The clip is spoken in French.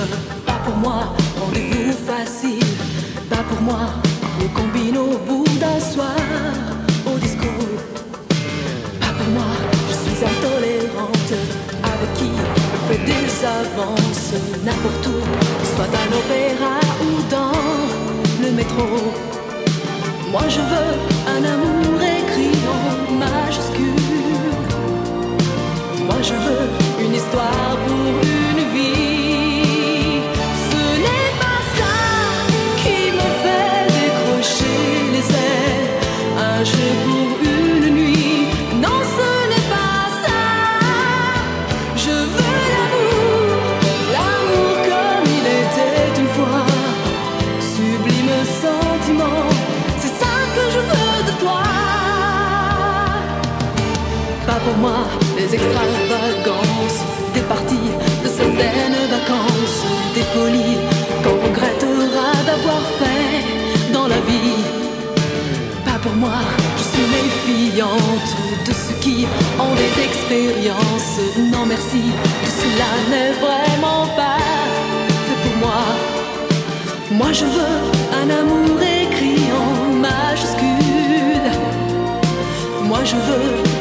Pas pour moi, rendez-vous facile. Pas pour moi, le combine au bout d'un soir au disco. Pas pour moi, je suis intolérante. Avec qui on fait des avances n'importe où, soit à l'opéra ou dans le métro. Moi je veux un amour écrit en majuscule. Moi je veux une histoire pour une vie. Ce n'est pas ça qui me fait décrocher les ailes un jeu pour une nuit. Non, ce n'est pas ça. Je veux l'amour, l'amour comme il était une fois. Sublime sentiment, c'est ça que je veux de toi. Pas pour moi les extravagances, des parties de certaines vacances, des folies qu'on regrettera d'avoir fait dans la vie. Pas pour moi, je suis méfiante de ceux qui ont des expériences. Non merci, tout cela n'est vraiment pas fait pour moi. Moi je veux un amour écrit en majuscule. Moi je veux